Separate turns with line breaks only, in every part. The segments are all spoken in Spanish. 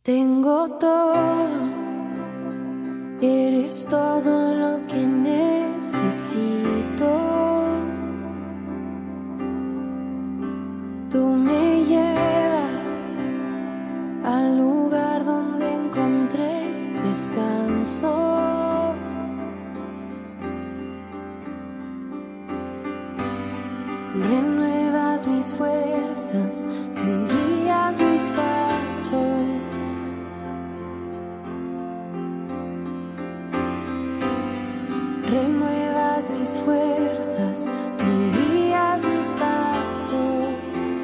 Tengo todo, eres todo lo que necesito. Tú me llevas al lugar donde encontré descanso. Renuevas mis fuerzas, tú guías mis pasos. Renuevas mis fuerzas, tú guías mis pasos.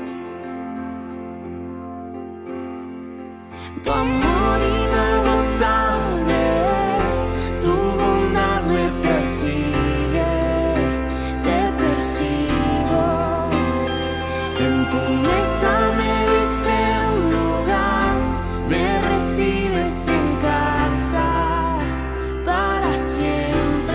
Tu amor inagotable es, tu bondad me persigue, te persigo. En tu mesa me diste un lugar, me recibes en casa para siempre.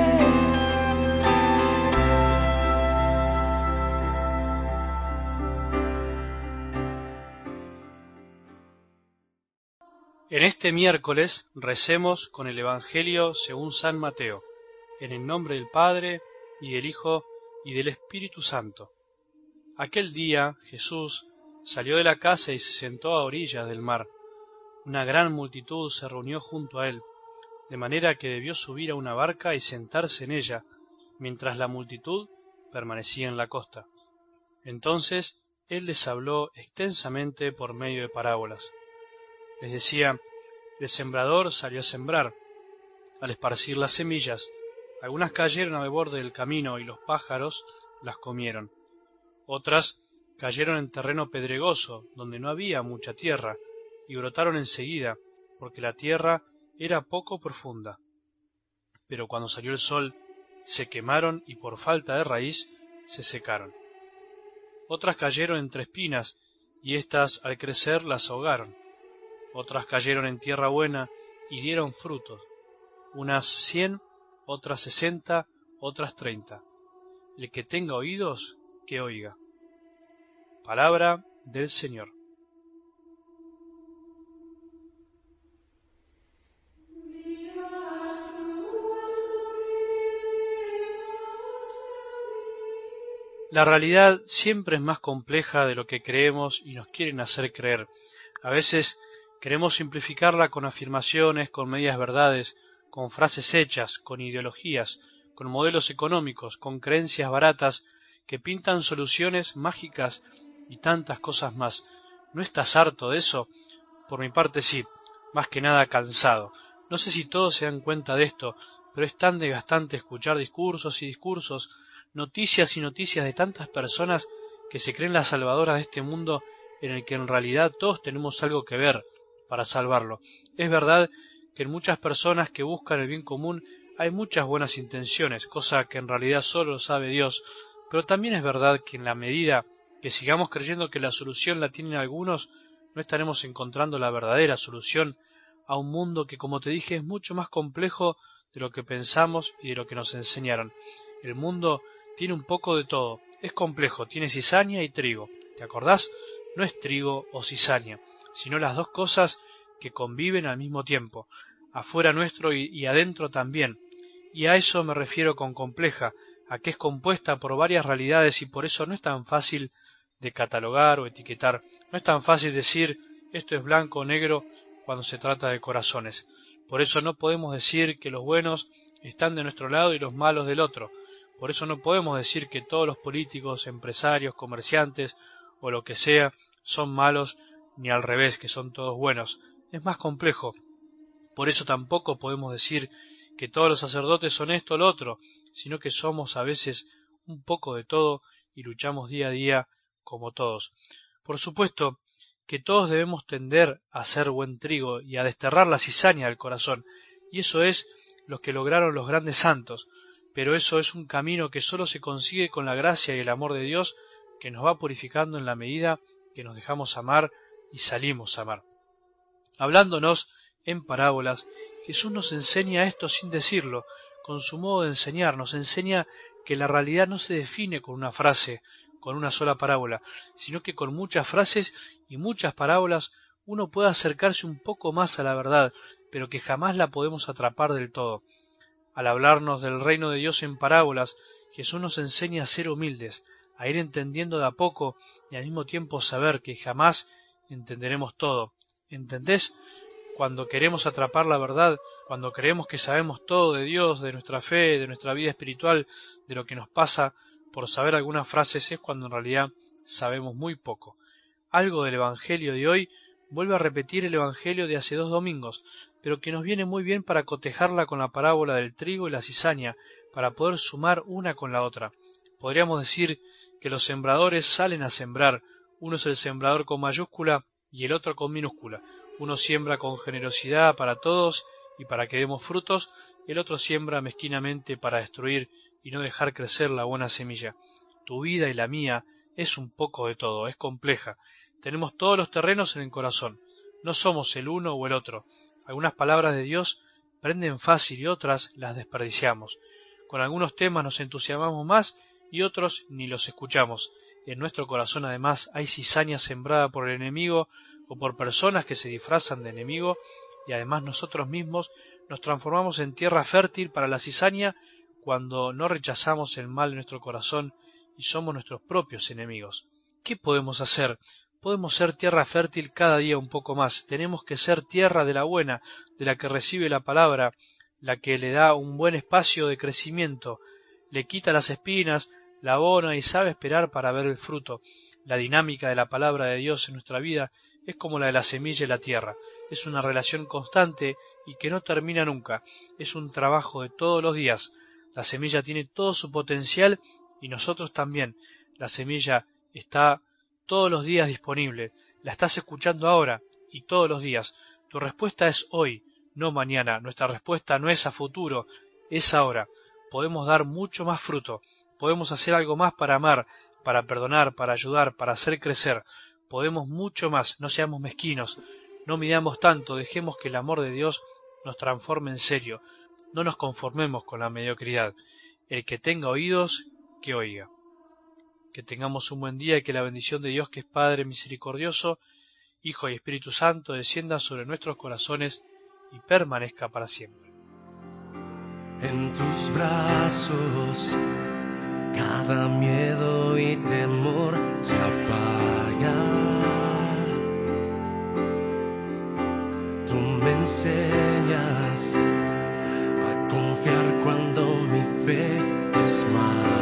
En este miércoles recemos con el Evangelio según San Mateo, en el nombre del Padre, y del Hijo, y del Espíritu Santo. Aquel día Jesús salió de la casa y se sentó a orillas del mar. Una gran multitud se reunió junto a él, de manera que debió subir a una barca y sentarse en ella, mientras la multitud permanecía en la costa. Entonces él les habló extensamente por medio de parábolas. Les decía: el sembrador salió a sembrar. Al esparcir las semillas, algunas cayeron al borde del camino y los pájaros las comieron. Otras cayeron en terreno pedregoso, donde no había mucha tierra, y brotaron enseguida, porque la tierra era poco profunda. Pero cuando salió el sol, se quemaron y por falta de raíz se secaron. Otras cayeron entre espinas, y éstas al crecer las ahogaron. Otras cayeron en tierra buena y dieron frutos, unas 100, otras 60, otras 30. El que tenga oídos, que oiga. Palabra del Señor. La realidad siempre es más compleja de lo que creemos y nos quieren hacer creer. A veces queremos simplificarla con afirmaciones, con medias verdades, con frases hechas, con ideologías, con modelos económicos, con creencias baratas que pintan soluciones mágicas y tantas cosas más. ¿No estás harto de eso? Por mi parte sí, más que nada cansado. No sé si todos se dan cuenta de esto, pero es tan desgastante escuchar discursos y discursos, noticias y noticias de tantas personas que se creen las salvadoras de este mundo en el que en realidad todos tenemos algo que ver para salvarlo. Es verdad que en muchas personas que buscan el bien común hay muchas buenas intenciones, cosa que en realidad solo lo sabe Dios, pero también es verdad que en la medida que sigamos creyendo que la solución la tienen algunos, no estaremos encontrando la verdadera solución a un mundo que, como te dije, es mucho más complejo de lo que pensamos y de lo que nos enseñaron. El mundo tiene un poco de todo, es complejo, tiene cizaña y trigo. ¿Te acordás? No es trigo o cizaña, sino las dos cosas que conviven al mismo tiempo, afuera nuestro y adentro también. Y a eso me refiero con compleja, a que es compuesta por varias realidades y por eso no es tan fácil de catalogar o etiquetar. No es tan fácil decir esto es blanco o negro cuando se trata de corazones. Por eso no podemos decir que los buenos están de nuestro lado y los malos del otro. Por eso no podemos decir que todos los políticos, empresarios, comerciantes o lo que sea son malos, ni al revés, que son todos buenos. Es más complejo. Por eso tampoco podemos decir que todos los sacerdotes son esto o lo otro, sino que somos a veces un poco de todo y luchamos día a día como todos. Por supuesto que todos debemos tender a ser buen trigo y a desterrar la cizaña del corazón, y eso es lo que lograron los grandes santos, pero eso es un camino que solo se consigue con la gracia y el amor de Dios, que nos va purificando en la medida que nos dejamos amar y salimos a amar. Hablándonos en parábolas, Jesús nos enseña esto sin decirlo, con su modo de enseñar, nos enseña que la realidad no se define con una frase, con una sola parábola, sino que con muchas frases y muchas parábolas uno puede acercarse un poco más a la verdad, pero que jamás la podemos atrapar del todo. Al hablarnos del reino de Dios en parábolas, Jesús nos enseña a ser humildes, a ir entendiendo de a poco y al mismo tiempo saber que jamás entenderemos todo. ¿Entendés? Cuando queremos atrapar la verdad, cuando creemos que sabemos todo de Dios, de nuestra fe, de nuestra vida espiritual, de lo que nos pasa, por saber algunas frases es cuando en realidad sabemos muy poco. Algo del Evangelio de hoy vuelve a repetir el Evangelio de hace 2 domingos, pero que nos viene muy bien para cotejarla con la parábola del trigo y la cizaña, para poder sumar una con la otra. Podríamos decir que los sembradores salen a sembrar, uno es el sembrador con mayúscula y el otro con minúscula. Uno siembra con generosidad para todos y para que demos frutos, el otro siembra mezquinamente para destruir y no dejar crecer la buena semilla. Tu vida y la mía es un poco de todo, es compleja. Tenemos todos los terrenos en el corazón. No somos el uno o el otro. Algunas palabras de Dios prenden fácil y otras las desperdiciamos. Con algunos temas nos entusiasmamos más y otros ni los escuchamos. En nuestro corazón además hay cizaña sembrada por el enemigo o por personas que se disfrazan de enemigo, y además nosotros mismos nos transformamos en tierra fértil para la cizaña cuando no rechazamos el mal de nuestro corazón y somos nuestros propios enemigos. ¿Qué podemos hacer? Podemos ser tierra fértil cada día un poco más. Tenemos que ser tierra de la buena, de la que recibe la palabra, la que le da un buen espacio de crecimiento, le quita las espinas, la abona y sabe esperar para ver el fruto. La dinámica de la palabra de Dios en nuestra vida es como la de la semilla y la tierra. Es una relación constante y que no termina nunca. Es un trabajo de todos los días. La semilla tiene todo su potencial y nosotros también. La semilla está todos los días disponible. La estás escuchando ahora y todos los días. Tu respuesta es hoy, no mañana. Nuestra respuesta no es a futuro, es ahora. Podemos dar mucho más fruto. Podemos hacer algo más para amar, para perdonar, para ayudar, para hacer crecer. Podemos mucho más. No seamos mezquinos. No midamos tanto. Dejemos que el amor de Dios nos transforme en serio. No nos conformemos con la mediocridad. El que tenga oídos, que oiga. Que tengamos un buen día y que la bendición de Dios, que es Padre misericordioso, Hijo y Espíritu Santo, descienda sobre nuestros corazones y permanezca para siempre.
En tus brazos cada miedo y temor se apaga. Tú me enseñas a confiar cuando mi fe es más.